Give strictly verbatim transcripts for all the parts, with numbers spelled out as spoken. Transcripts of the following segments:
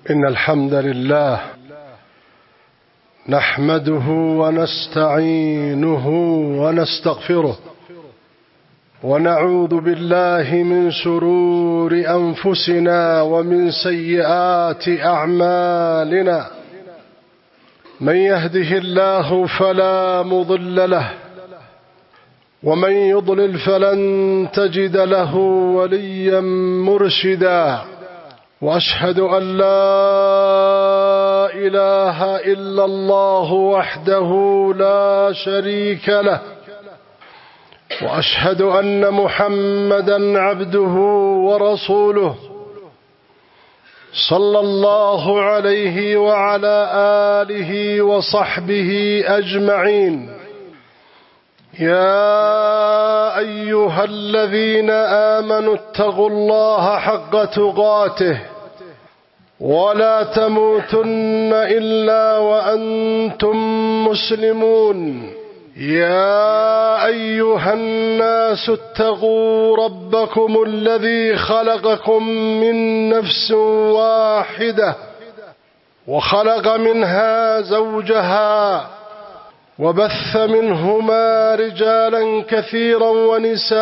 إن الحمد لله نحمده ونستعينه ونستغفره ونعوذ بالله من شرور أنفسنا ومن سيئات أعمالنا. من يهده الله فلا مضل له ومن يضلل فلن تجد له وليا مرشدا. وأشهد أن لا إله إلا الله وحده لا شريك له، وأشهد أن محمدا عبده ورسوله صلى الله عليه وعلى آله وصحبه أجمعين. يا أيها الذين آمنوا اتقوا الله حق تقاته ولا تموتن إلا وأنتم مسلمون. يا أيها الناس اتقوا ربكم الذي خلقكم من نفس واحدة وخلق منها زوجها وبث منهما رجالا كثيرا ونساء،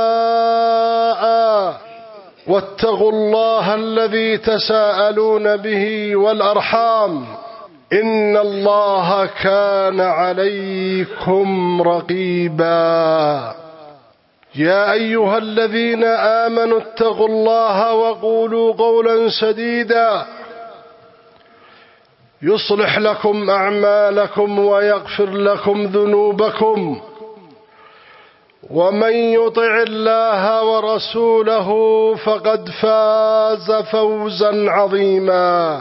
واتقوا الله الذي تساءلون به والأرحام إن الله كان عليكم رقيبا. يا أيها الذين آمنوا اتقوا الله وقولوا قولا سديدا يصلح لكم أعمالكم ويغفر لكم ذنوبكم، ومن يطع الله ورسوله فقد فاز فوزا عظيما.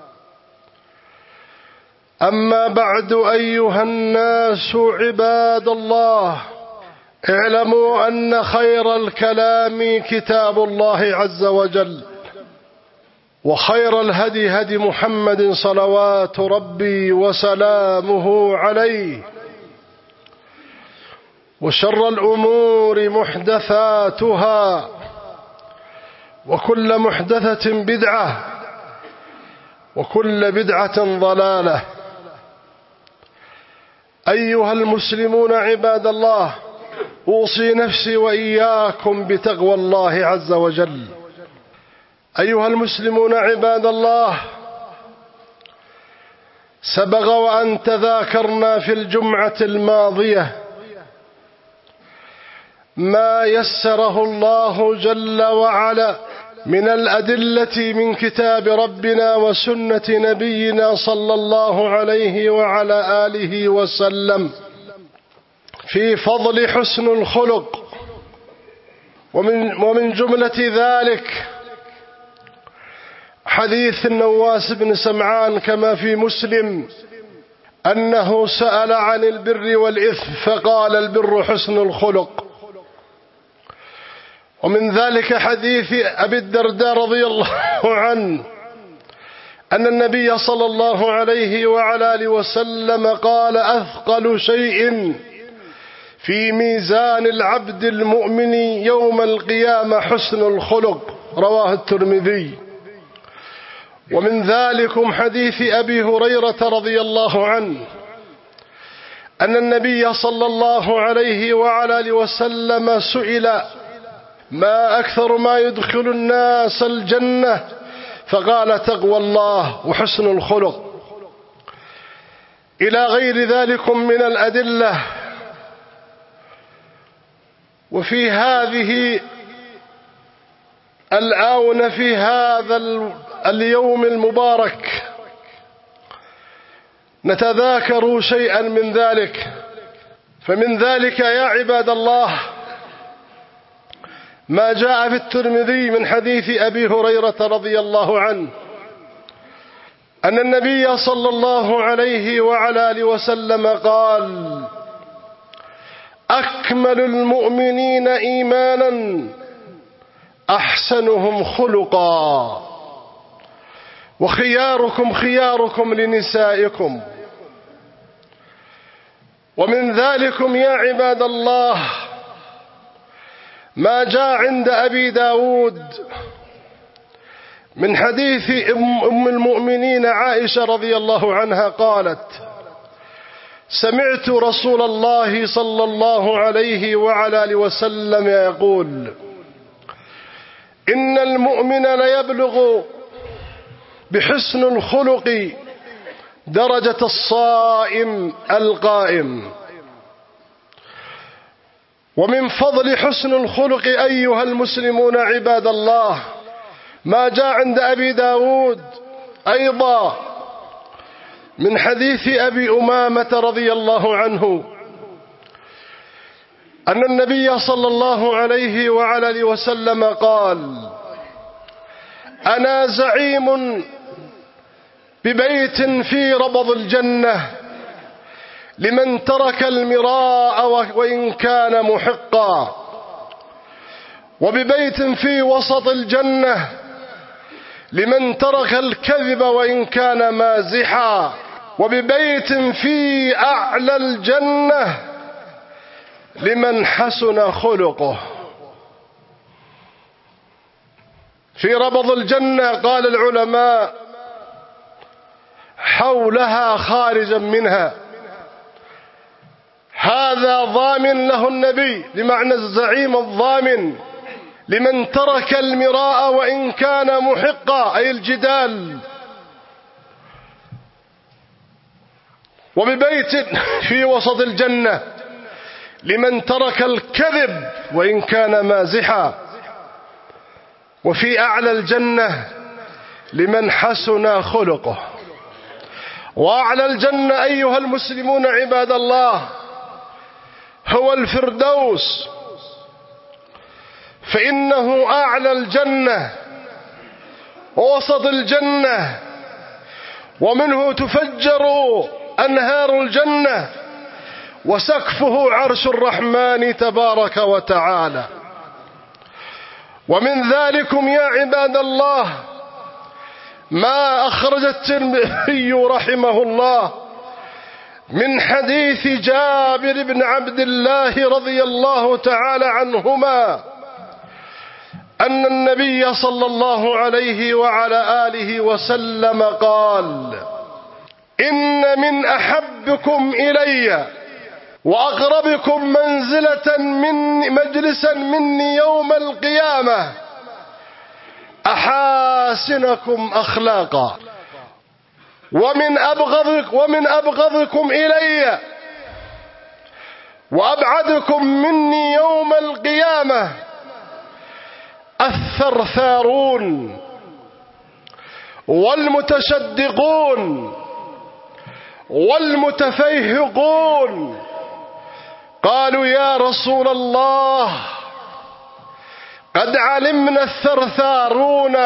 أما بعد، أيها الناس عباد الله، اعلموا أن خير الكلام كتاب الله عز وجل، وخير الهدي هدي محمد صلوات ربي وسلامه عليه، وشر الأمور محدثاتها، وكل محدثة بدعة، وكل بدعة ضلالة. أيها المسلمون عباد الله، أوصي نفسي وإياكم بتقوى الله عز وجل. أيها المسلمون عباد الله، سبق وأن تذاكرنا في الجمعة الماضية ما يسره الله جل وعلا من الأدلة من كتاب ربنا وسنة نبينا صلى الله عليه وعلى آله وسلم في فضل حسن الخلق. ومن, ومن جملة ذلك حديث النواس بن سمعان كما في مسلم أنه سأل عن البر والإثم فقال: البر حسن الخلق. ومن ذلك حديث أبي الدرداء رضي الله عنه أن النبي صلى الله عليه وعلى آله وسلم قال: أثقل شيء في ميزان العبد المؤمن يوم القيامة حسن الخلق، رواه الترمذي. ومن ذلكم حديث أبي هريرة رضي الله عنه أن النبي صلى الله عليه وعلى آله وسلم سئل: ما أكثر ما يدخل الناس الجنة؟ فقال: تقوى الله وحسن الخلق، إلى غير ذلك من الأدلة. وفي هذه الآونة في هذا اليوم المبارك نتذاكر شيئا من ذلك. فمن ذلك يا عباد الله ما جاء في الترمذي من حديث أبي هريرة رضي الله عنه أن النبي صلى الله عليه وعلى آله وسلم قال: أكمل المؤمنين إيمانا أحسنهم خلقا، وخياركم خياركم لنسائكم. ومن ذلكم يا عباد الله ما جاء عند أبي داود من حديث أم عائشة رضي الله عنها قالت: سمعت رسول الله صلى الله عليه وعلى آله وسلم يقول: إن المؤمن ليبلغ بحسن الخلق درجة الصائم القائم. ومن فضل حسن الخلق أيها المسلمون عباد الله ما جاء عند أبي داود أيضا من حديث أبي أمامة رضي الله عنه أن النبي صلى الله عليه وعلى آله وسلم قال: أنا زعيم ببيت في ربض الجنة لمن ترك المراء وإن كان محقا، وببيت في وسط الجنة لمن ترك الكذب وإن كان مازحا، وببيت في أعلى الجنة لمن حسن خلقه. في ربض الجنة قال العلماء حولها خارجا منها، هذا ضامن له النبي بمعنى الزعيم الضامن لمن ترك المراء وإن كان محقا أي الجدال، وببيت في وسط الجنة لمن ترك الكذب وإن كان مازحا، وفي أعلى الجنة لمن حسن خلقه. وأعلى الجنة أيها المسلمون عباد الله هو الفردوس، فإنه أعلى الجنة ووسط الجنة، ومنه تفجر أنهار الجنة، وسقفه عرش الرحمن تبارك وتعالى. ومن ذلكم يا عباد الله ما أخرج الترمذي رحمه الله من حديث جابر بن عبد الله رضي الله تعالى عنهما أن النبي صلى الله عليه وعلى آله وسلم قال: إن من أحبكم إلي وأقربكم منزلة من مجلسا مني يوم القيامة أحاسنكم أخلاقا، ومن أبغضك ومن أبغضكم إلي وأبعدكم مني يوم القيامة الثرثارون والمتشدقون والمتفيهقون. قالوا: يا رسول الله قد علمنا الثرثارون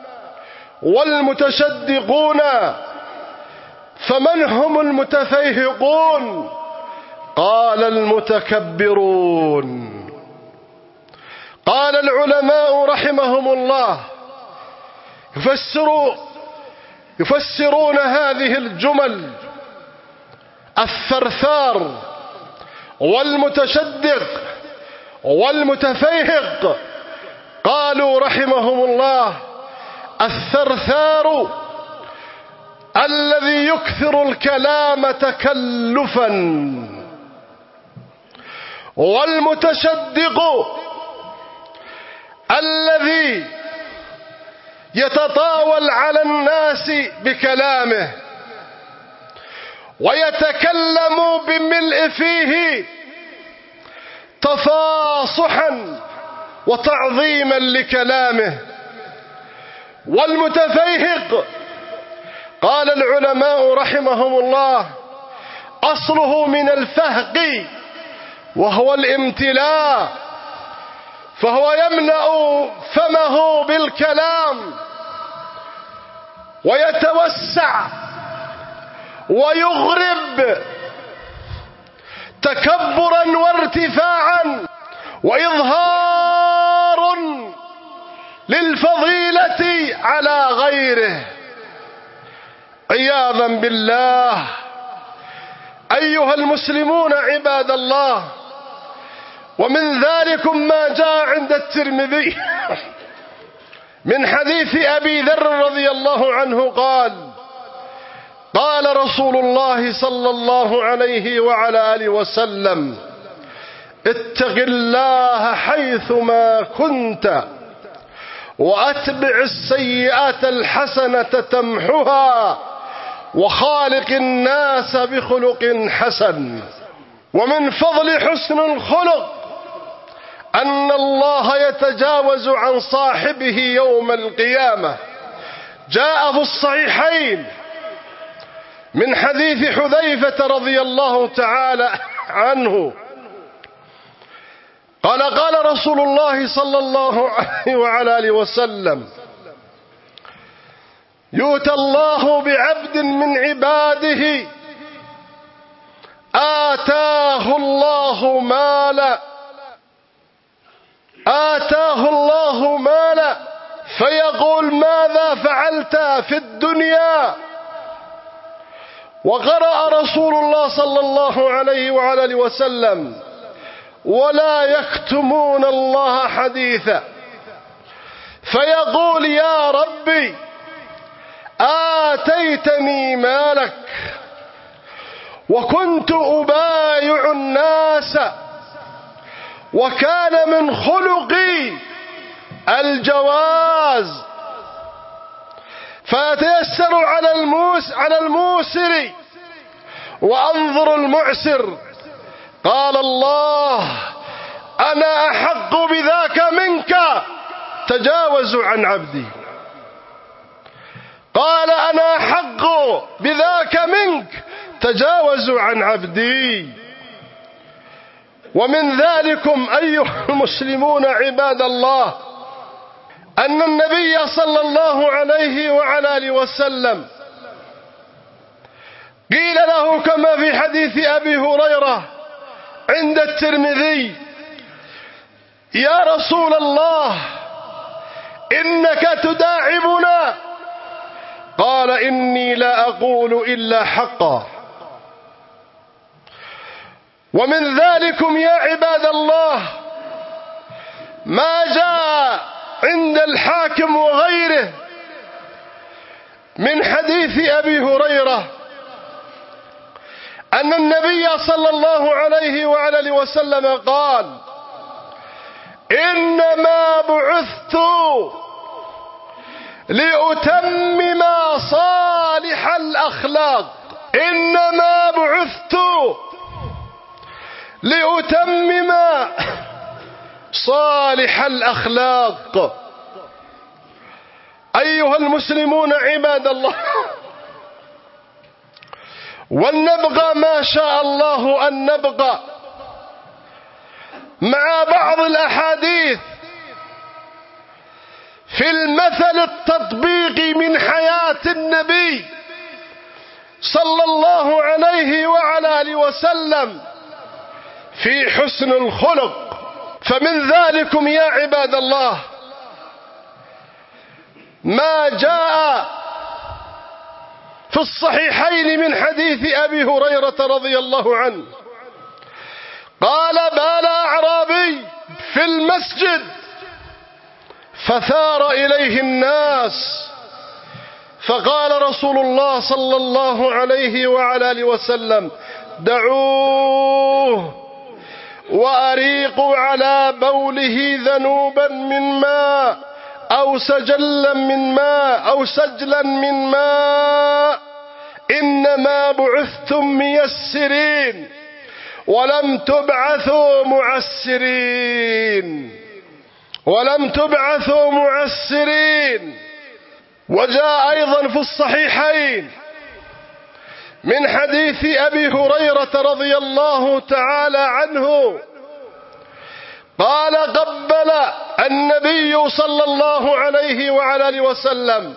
والمتشدقون، فمن هم المتفيهقون؟ قال: المتكبرون. قال العلماء رحمهم الله يفسروا يفسرون هذه الجمل: الثرثار والمتشدق والمتفيهق، قالوا رحمهم الله: الثرثار الذي يكثر الكلام تكلفا، والمتشدق الذي يتطاول على الناس بكلامه ويتكلم بملء فيه تفاصحا وتعظيما لكلامه. والمتفيهق قال العلماء رحمهم الله أصله من الفهق وهو الامتلاء، فهو يملأ فمه بالكلام ويتوسع ويغرب تكبرا وارتفاعا وإظهار للفضيلة على غيره، عياذا بالله. أيها المسلمون عباد الله، ومن ذلكم ما جاء عند الترمذي من حديث أبي ذر رضي الله عنه قال: قال رسول الله صلى الله عليه وعلى آله وسلم: اتق الله حيثما كنت وأتبع السيئات الحسنة تمحها وخالق الناس بخلق حسن. ومن فضل حسن الخلق أن الله يتجاوز عن صاحبه يوم القيامة. جاء في الصحيحين من حديث حذيفة رضي الله تعالى عنه قال: قال رسول الله صلى الله عليه وعلى آله وسلم: يؤتى الله بعبد من عباده آتاه الله مالا آتاه الله مالا فيقول: ماذا فعلت في الدنيا؟ وقرأ رسول الله صلى الله عليه وعلى آله وسلم: ولا يكتمون الله حديثا، فيقول: يا ربي آتيتني مالك وكنت أبايع الناس وكان من خلقي الجواز، فأتيسر على الموس على الموسر وأنظر المعسر. قال الله: أنا أحق بذاك منك، تجاوز عن عبدي. قال: أنا أحق بذاك منك، تجاوز عن عبدي. ومن ذلكم أيها المسلمون عباد الله أن النبي صلى الله عليه وعلى آله وسلم قيل له كما في حديث أبي هريرة عند الترمذي: يا رسول الله إنك تداعبنا. قال: إني لا أقول إلا حقا. ومن ذلكم يا عباد الله ما جاء عند الحاكم وغيره من حديث أبي هريرة أن النبي صلى الله عليه وعلى آله وسلم قال: إنما بعثت لأتمم صالح الأخلاق إنما بعثت لأتمم صالح الأخلاق. أيها المسلمون عباد الله، ولنبقى ما شاء الله أن نبقى مع بعض الأحاديث في المثل التطبيقي من حياة النبي صلى الله عليه وعلى آله وسلم في حسن الخلق. فمن ذلكم يا عباد الله ما جاء في الصحيحين من حديث أبي هريرة رضي الله عنه قال: بال أعرابي في المسجد فثار إليه الناس، فقال رسول الله صلى الله عليه وعلى آله وسلم: دعوه وأريقوا على بوله ذنوبا من ماء أو سجلا من ماء أو سجلا من ماء، إنما بعثتم ميسرين ولم تبعثوا معسرين ولم تبعثوا معسرين. وجاء أيضا في الصحيحين من حديث أبي هريرة رضي الله تعالى عنه قال: قبل النبي صلى الله عليه وعلى آله وسلم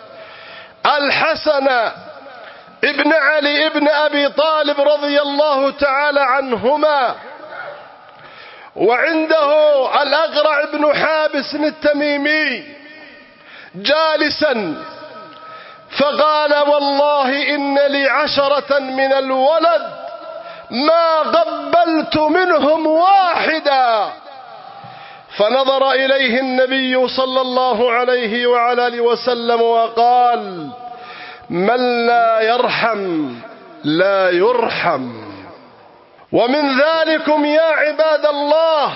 الحسن ابن علي ابن أبي طالب رضي الله تعالى عنهما، وعنده الأقرع بن حابس التميمي جالسا، فقال: والله إن لي عشرة من الولد ما قبلت منهم واحدا. فنظر إليه النبي صلى الله عليه وعلى آله وسلم وقال: من لا يرحم لا يرحم. ومن ذلكم يا عباد الله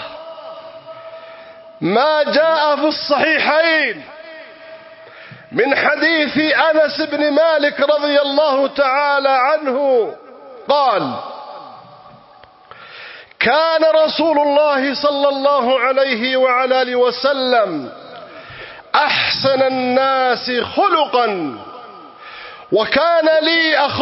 ما جاء في الصحيحين من حديث أنس بن مالك رضي الله تعالى عنه قال: كان رسول الله صلى الله عليه وعلى آله وسلم أحسن الناس خلقا، وكان لي أخ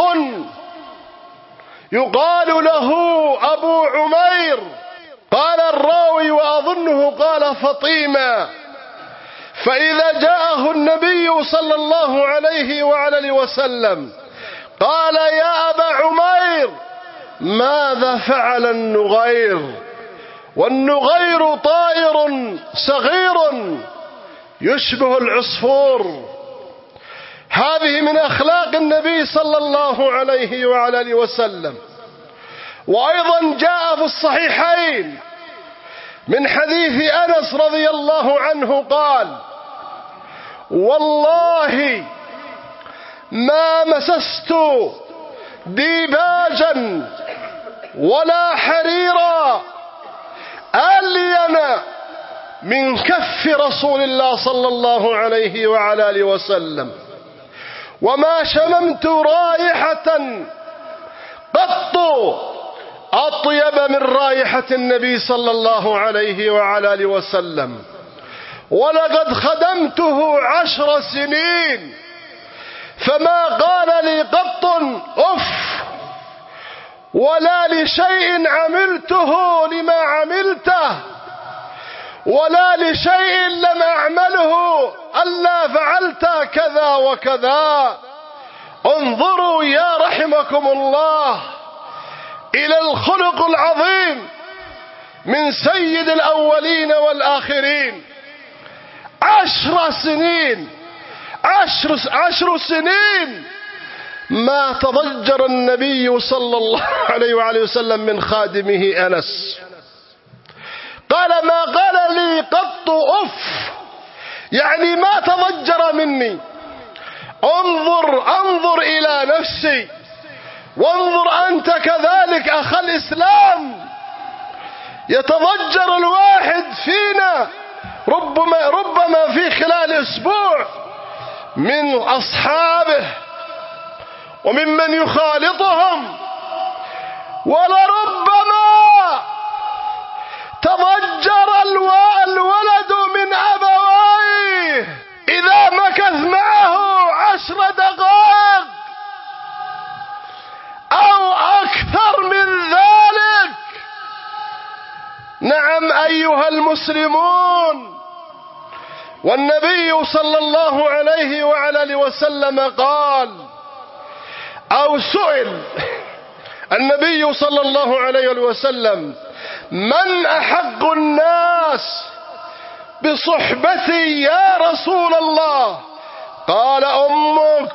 يقال له أبو عمير. قال الراوي وأظنه قال فطيمة، فإذا جاءه النبي صلى الله عليه وعلى آله وسلم قال: يا أبا عمير ماذا فعل النغير؟ والنغير طائر صغير يشبه العصفور. هذه من أخلاق النبي صلى الله عليه وعلى آله وسلم. وأيضا جاء في الصحيحين من حديث أنس رضي الله عنه قال: والله ما مسست ديباجا ولا حريرا ألين من كف رسول الله صلى الله عليه وعلى آله وسلم، وما شممت رائحة قط أطيب من رائحة النبي صلى الله عليه وعلى آله وسلم. ولقد خدمته عشر سنين فما قال لي قط أف، ولا لشيء عملته لما عملته، ولا لشيء لم أعمله ألا فعلت كذا وكذا. انظروا يا رحمكم الله إلى الخلق العظيم من سيد الأولين والآخرين. عشر سنين عشر, عشر سنين ما تضجر النبي صلى الله عليه وآله وسلم من خادمه أنس. قال: ما قال لي قط أف، يعني ما تضجر مني. انظر انظر إلى نفسي، وانظر أنت كذلك أخ الإسلام. يتضجر الواحد فينا ربما, ربما في خلال أسبوع من أصحابه وممن يخالطهم، ولربما تضجر الولد من أبويه إذا مكث معه عشر دقائق أو أكثر من ذلك. نعم أيها المسلمون. والنبي صلى الله عليه وعلى آله وسلم قال أو سئل النبي صلى الله عليه وسلم: من أحق الناس بصحبتي يا رسول الله؟ قال: أمك.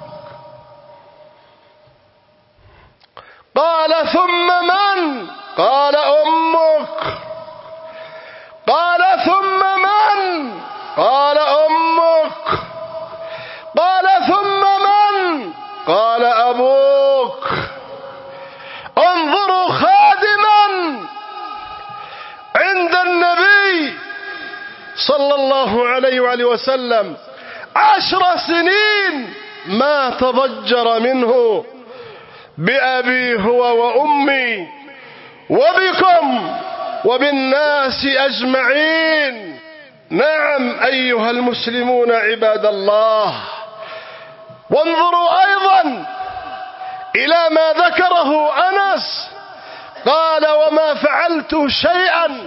قال: ثم من؟ قال: أمك. قال: ثم من؟ قال: أمك. قال: ثم من؟ قال: أبوك. انظروا خادما عند النبي صلى الله عليه وآله وسلم عشر سنين ما تضجر منه بأبي هو وأمي وبكم وبالناس أجمعين. نعم أيها المسلمون عباد الله. وانظروا أيضا إلى ما ذكره أنس، قال: وما فعلت شيئا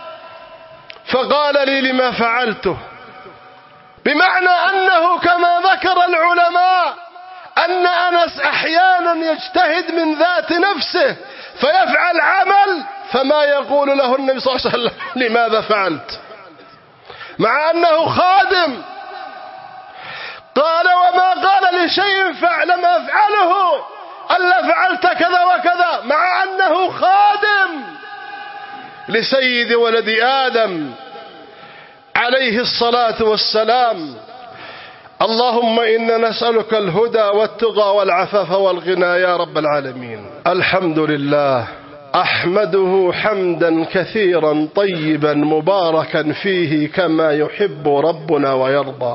فقال لي لما فعلته، بمعنى أنه كما ذكر العلماء أن أنس أحيانا يجتهد من ذات نفسه فيفعل عمل فما يقول له النبي صلى الله عليه وسلم لماذا فعلت، مع أنه خادم. قال: وما قال لشيء فعل ما أفعله ألا فعلت كذا وكذا، مع أنه خادم لسيد ولد آدم عليه الصلاة والسلام. اللهم إنا نسألك الهدى والتقى والعفاف والغنى يا رب العالمين. الحمد لله أحمده حمدا كثيرا طيبا مباركا فيه كما يحب ربنا ويرضى.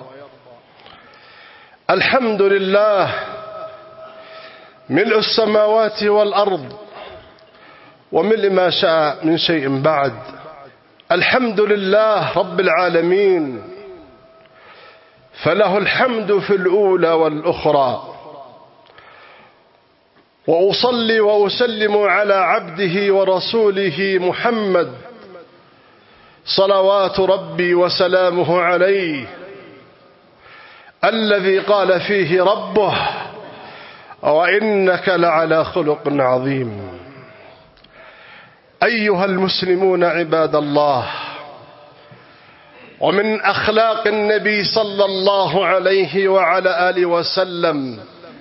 الحمد لله ملء السماوات والأرض وملء ما شاء من شيء بعد. الحمد لله رب العالمين، فله الحمد في الأولى والأخرى. وأصلي وأسلم على عبده ورسوله محمد صلوات ربي وسلامه عليه، الذي قال فيه ربه: وإنك لعلى خلق عظيم. أيها المسلمون عباد الله، ومن أخلاق النبي صلى الله عليه وعلى آله وسلم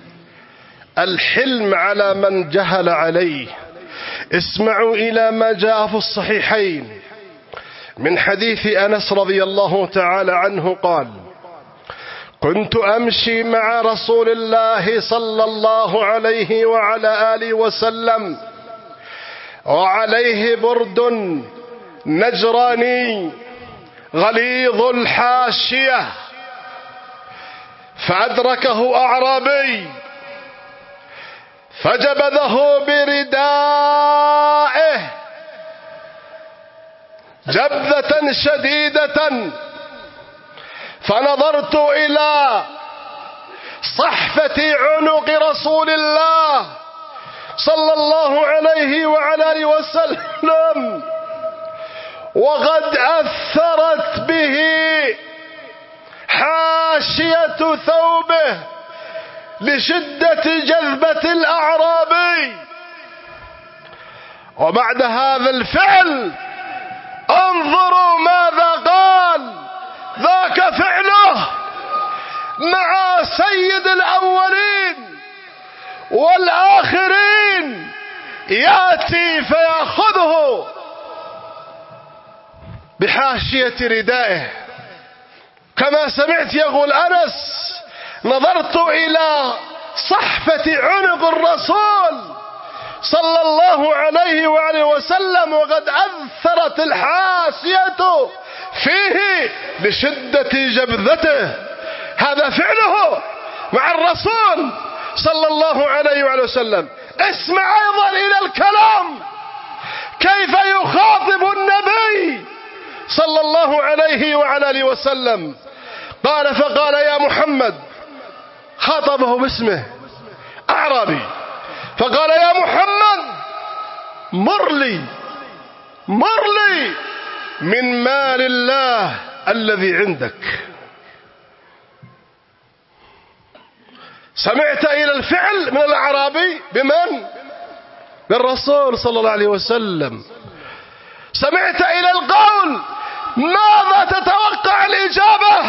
الحلم على من جهل عليه. اسمعوا إلى ما جاء في الصحيحين من حديث أنس رضي الله تعالى عنه قال: كنت أمشي مع رسول الله صلى الله عليه وعلى آله وسلم وعليه برد نجراني غليظ الحاشية، فأدركه أعرابي فجبذه بردائه جبذة شديدة، فنظرت إلى صحفة عنق رسول الله صلى الله عليه وعلى آله وسلم وقد أثرت به حاشية ثوبه لشدة جذبة الأعرابي. وبعد هذا الفعل انظروا ماذا قال: ذاك فعله مع سيد الأولين والآخرين، يأتي فيأخذه بحاشية ردائه. كما سمعت يقول أنس: نظرت إلى صحفة عنق الرسول صلى الله عليه وآله وسلم وقد أثرت الحاشية فيه لشدة جبذته. هذا فعله مع الرسول صلى الله عليه وآله وسلم. اسمع أيضا إلى الكلام كيف يخاطب النبي صلى الله عليه وعلى آله وسلم. قال: فقال: يا محمد، خاطبه باسمه، أعرابي، فقال: يا محمد، مر لي مر لي من مال الله الذي عندك. سمعت إلى الفعل من الأعرابي بمن؟ بالرسول صلى الله عليه وسلم. سمعت إلى القول، ماذا تتوقع الإجابة؟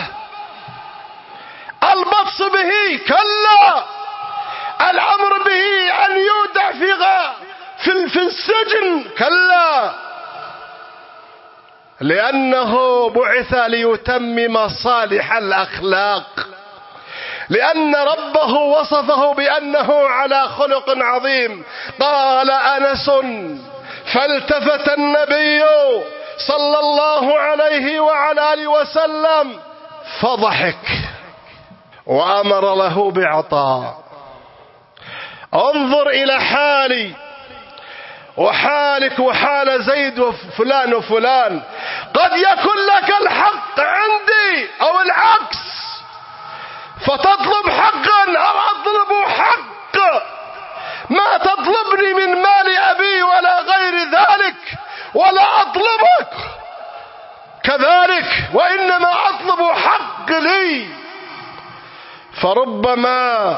البطس به؟ كلا. الأمر به أن يودع في في, في السجن؟ كلا، لأنه بعث ليتمم صالح الأخلاق، لأن ربه وصفه بأنه على خلق عظيم. قال أنس: فالتفت النبي صلى الله عليه وعلى آله وسلم فضحك وأمر له بعطاء. انظر إلى حالي وحالك وحال زيد وفلان وفلان، قد يكون لك الحق عندي أو العكس، فتطلب حقا أو أطلب حق. ما تطلبني من مال أبي ولا غير ذلك، ولا أطلبك كذلك، وإنما أطلب حق لي. فربما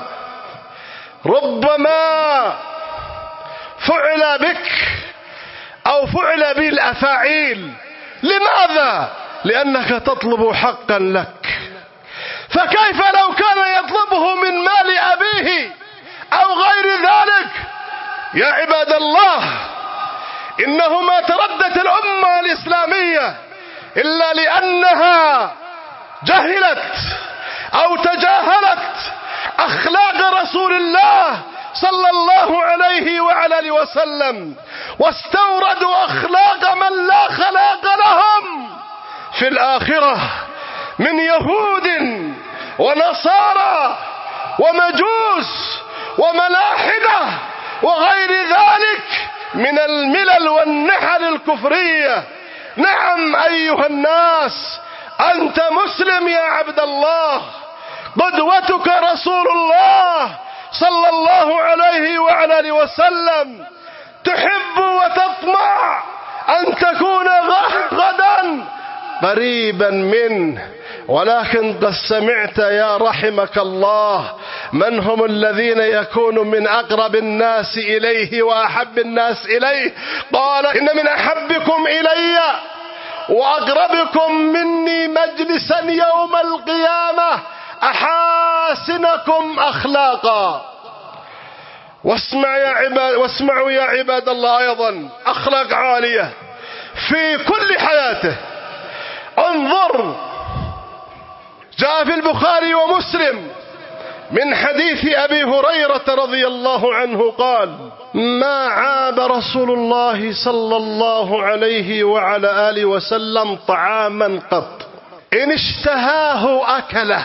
ربما فعل بك أو فعل بي الأفاعيل. لماذا؟ لأنك تطلب حقا لك. فكيف لو كان يطلبه من مال أبيه أو غير ذلك؟ يا عباد الله، إنه ما تردت الأمة الإسلامية إلا لأنها جهلت أو تجاهلت أخلاق رسول الله صلى الله عليه وعلى آله وسلم، واستوردوا أخلاق من لا خلاق لهم في الآخرة من يهود ونصارى ومجوس وملاحدة وغير ذلك من الملل والنحل الكفرية. نعم أيها الناس، أنت مسلم يا عبد الله، قدوتك رسول الله صلى الله عليه وعلى آله وسلم، تحب وتطمع أن تكون غدا قريبا منه، ولكن قد سمعت يا رحمك الله من هم الذين يكون من أقرب الناس إليه وأحب الناس إليه. قال إن من أحبكم إلي وأقربكم مني مجلسا يوم القيامة أحاسنكم أخلاقا. واسمع يا عباد واسمعوا يا عباد الله أيضا أخلاق عالية في كل حياته. انظر، جاء في البخاري ومسلم من حديث أبي هريرة رضي الله عنه قال: ما عاب رسول الله صلى الله عليه وعلى آله وسلم طعاما قط، إن اشتهاه أكله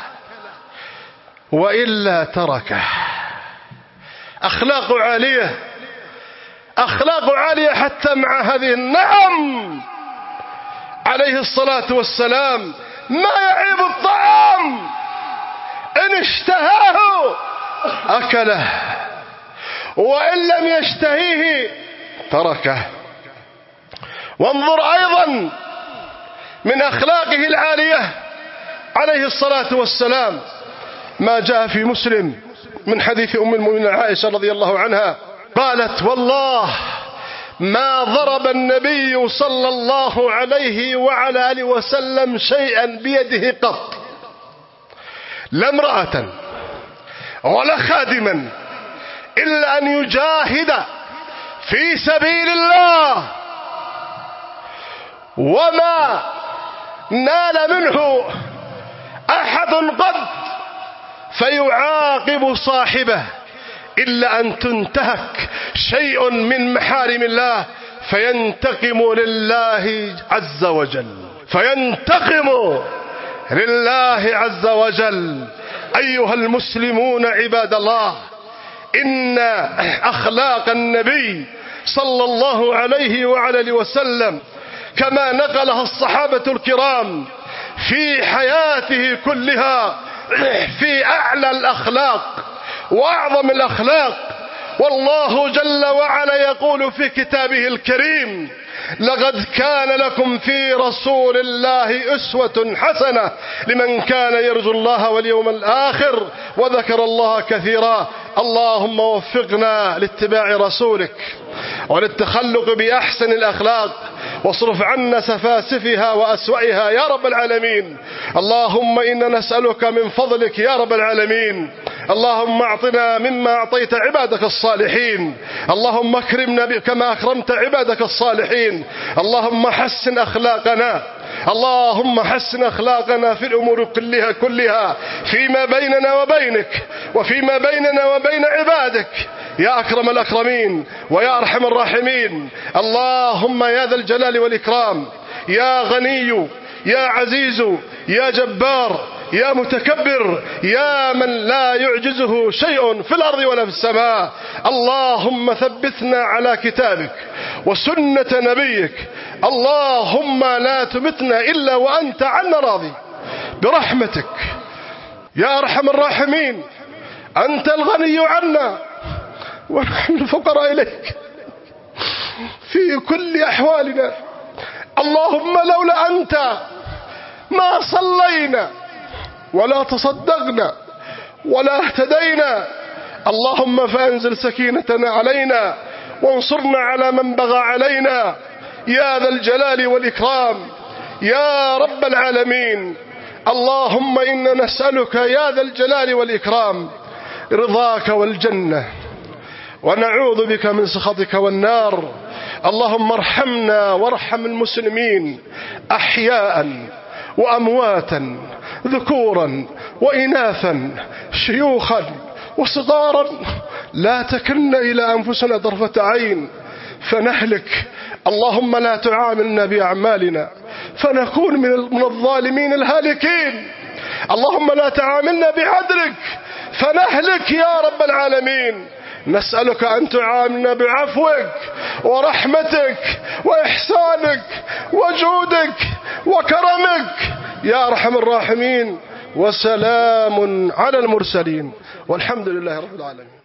وإلا تركه. أخلاق عالية، أخلاق عالية حتى مع هذه النعم. عليه الصلاة والسلام ما يعيب الطعام، إن اشتهاه أكله وإن لم يشتهيه تركه. وانظر أيضا من أخلاقه العالية عليه الصلاة والسلام ما جاء في مسلم من حديث أم المؤمنين عائشة رضي الله عنها قالت: والله ما ضرب النبي صلى الله عليه وعلى آله وسلم شيئا بيده قط، لا امرأة ولا خادما، إلا أن يجاهد في سبيل الله، وما نال منه أحد قد فيعاقب صاحبه إلا أن تنتهك شيء من محارم الله فينتقم لله عز وجل، فينتقم لله عز وجل. أيها المسلمون عباد الله، إن أخلاق النبي صلى الله عليه وعلى آله وسلم كما نقلها الصحابة الكرام في حياته كلها في أعلى الأخلاق وأعظم الأخلاق. والله جل وعلا يقول في كتابه الكريم: لقد كان لكم في رسول الله أسوة حسنة لمن كان يرجو الله واليوم الآخر وذكر الله كثيرا. اللهم وفقنا لاتباع رسولك وللتخلق بأحسن الأخلاق، واصرف عنا سفاسفها وأسوأها يا رب العالمين. اللهم إنا نسألك من فضلك يا رب العالمين. اللهم أعطنا مما أعطيت عبادك الصالحين، اللهم أكرمنا كما أكرمت عبادك الصالحين. اللهم حسن أخلاقنا، اللهم حسن أخلاقنا في الأمور كلها كلها فيما بيننا وبينك وفيما بيننا وبين عبادك يا أكرم الأكرمين ويا أرحم الراحمين. اللهم يا ذا الجلال والإكرام، يا غني يا عزيز يا جبار يا متكبر، يا من لا يعجزه شيء في الأرض ولا في السماء، اللهم ثبتنا على كتابك وسنة نبيك. اللهم لا تمتنا إلا وأنت عنا راضي برحمتك يا أرحم الراحمين. أنت الغني عنا ونحن الفقراء إليك في كل أحوالنا. اللهم لولا أنت ما صلينا ولا تصدقنا ولا اهتدينا. اللهم فأنزل سكينتنا علينا وانصرنا على من بغى علينا يا ذا الجلال والإكرام يا رب العالمين. اللهم إنا نسألك يا ذا الجلال والإكرام رضاك والجنة، ونعوذ بك من سخطك والنار. اللهم ارحمنا وارحم المسلمين أحياء وأمواتا ذكورا وإناثا شيوخا وصغارا لا تكلنا إلى أنفسنا طرفة عين فنهلك. اللهم لا تعاملنا بأعمالنا فنكون من الظالمين الهالكين. اللهم لا تعاملنا بعدلك فنهلك يا رب العالمين. نسألك أن تعاملنا بعفوك ورحمتك وإحسانك وجودك وكرمك يا أرحم الراحمين. وسلام على المرسلين والحمد لله رب العالمين.